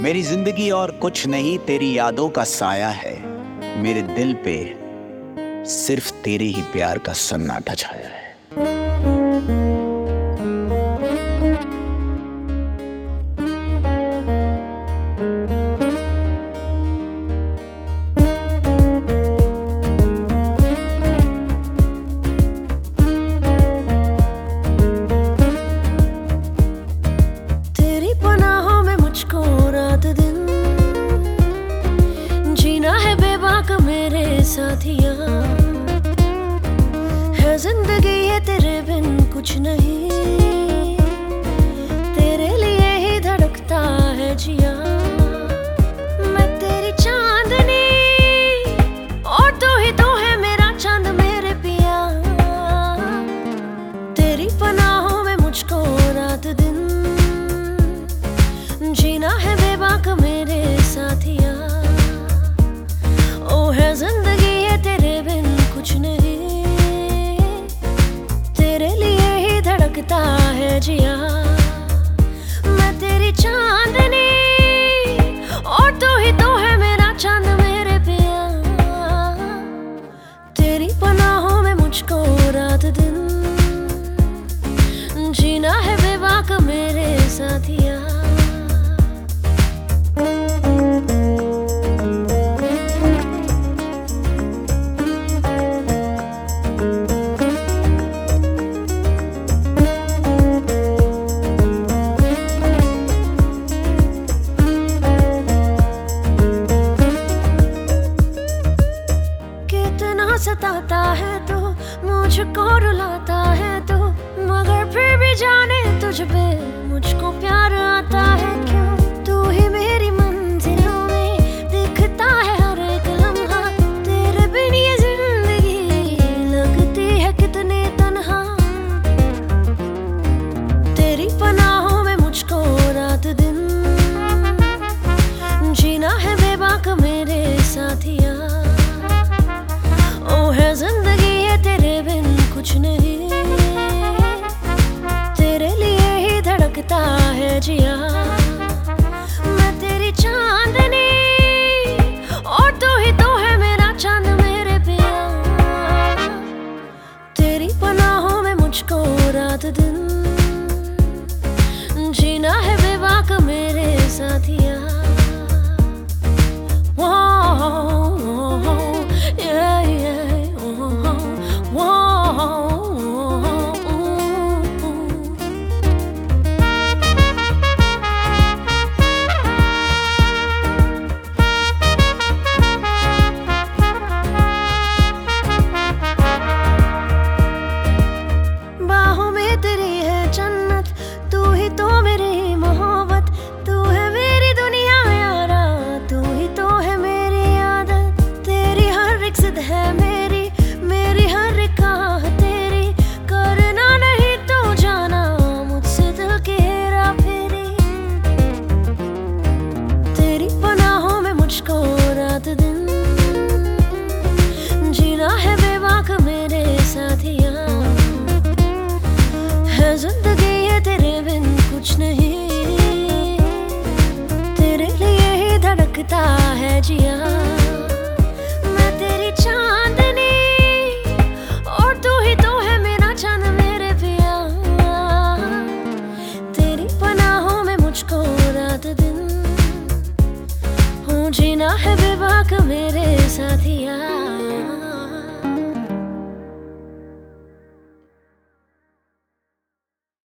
मेरी जिंदगी और कुछ नहीं तेरी यादों का साया है। मेरे दिल पे सिर्फ तेरे ही प्यार का सन्नाटा छाया है। तेरी पनाहों में मुझको रात दिन जीना है बेबाक मेरे साथिया। है जिंदगी है तेरे बिन कुछ नहीं, तेरे लिए ही धड़कता है जिया। मैं तेरी चांदनी और तू ही तो है मेरा चांद मेरे पिया। तेरी पनाहों में मुझको रात दिन जीना है बेबाक मेरे साथिया। ओ है जिंदगी है तेरे बिन कुछ नहीं, तेरे लिए ही धड़कता है जिया। मैं तेरी चांदनी और तू ही तो है मेरा चांद मेरे पिया। तेरी पनाहों में मुझको रात दिन जीना है बेबाक मेरे साथिया। सताता है तो मुझको रुलाता है तो, मगर फिर भी जाने तुझ पे मुझको प्यार आता है क्यों। तू ही मेरी मंजिलों में दिखता है हर एक लम्हा, तेरे बिन ये जिंदगी लगती है कितनी तन्हा। तेरी पनाहों में मुझको रात दिन जीना है बेबाक मेरे साथिया। ओ है जिंदगी है तेरे बिन कुछ नहीं, तेरे लिए ही धड़कता है जिया। मैं तेरी चांदनी और तू ही तो है मेरा चांद मेरे पिया। तेरी पनाहों में मुझको रात दिन जीना है बेबाक मेरे साथिया। जिंदगी है तेरे बिन कुछ नहीं, तेरे लिए ही धड़कता है जिया। मैं तेरी चांदनी और तू ही तो है मेरा चांद मेरे पिया। तेरी पनाहों में मुझको रात दिन जीना है बेबाक मेरे साथिया।